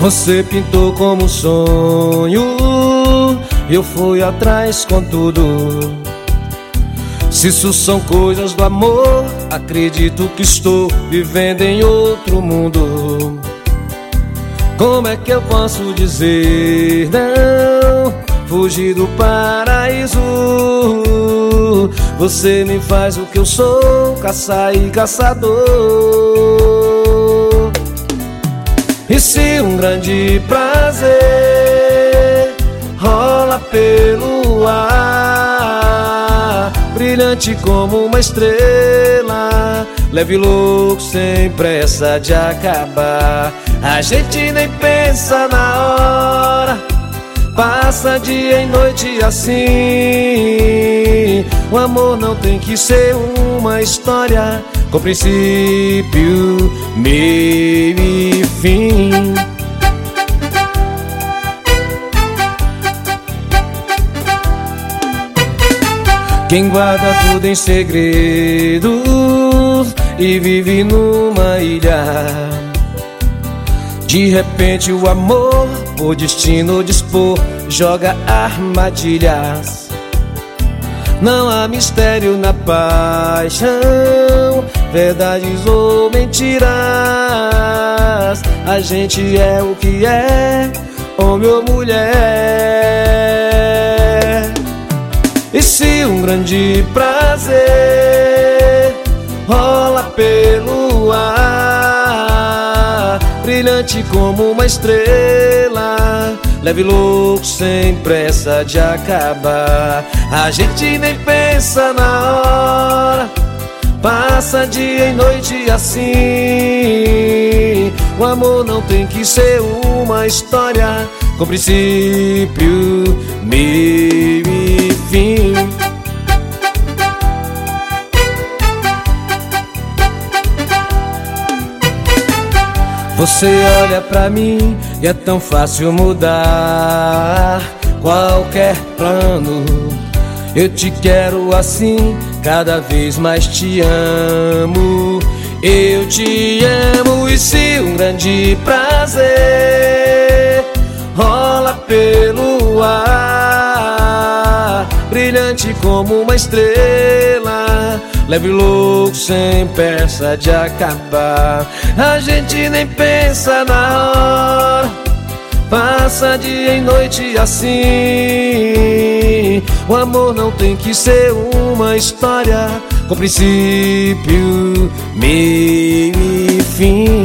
Você pintou como um sonho, eu fui atrás com tudo. Se isso são coisas do amor, acredito que estou vivendo em outro mundo. Como é que eu posso dizer não? Fugir do paraíso. Você me faz o que eu sou, caçar e caçador. E se um grande prazer rola pelo ar, brilhante como uma estrela, leve e louco sem pressa de acabar. A gente nem pensa na hora, passa dia e noite assim. O amor não tem que ser uma história com princípio, meio e fim. Quem guarda tudo em segredo e vive numa ilha, de repente o amor, por destino dispor, joga armadilhas. Não há mistério na paixão, verdades ou mentiras. A gente é o que é, homem ou mulher. E se um grande prazer rola pelo ar, brilhante como uma estrela, leve e louco sem pressa de acabar. A gente nem pensa na hora, passa dia e noite assim. O amor não tem que ser uma história com princípio, meio e fim. Você olha pra mim e é tão fácil mudar qualquer plano. Eu te quero assim, cada vez mais te amo. Eu te amo. E se um grande prazer rola pelo ar, brilhante como uma estrela, leve e louco sem pressa de acabar. A gente nem pensa na hora, passa dia e noite assim. O amor não tem que ser uma história com princípio, meio e fim.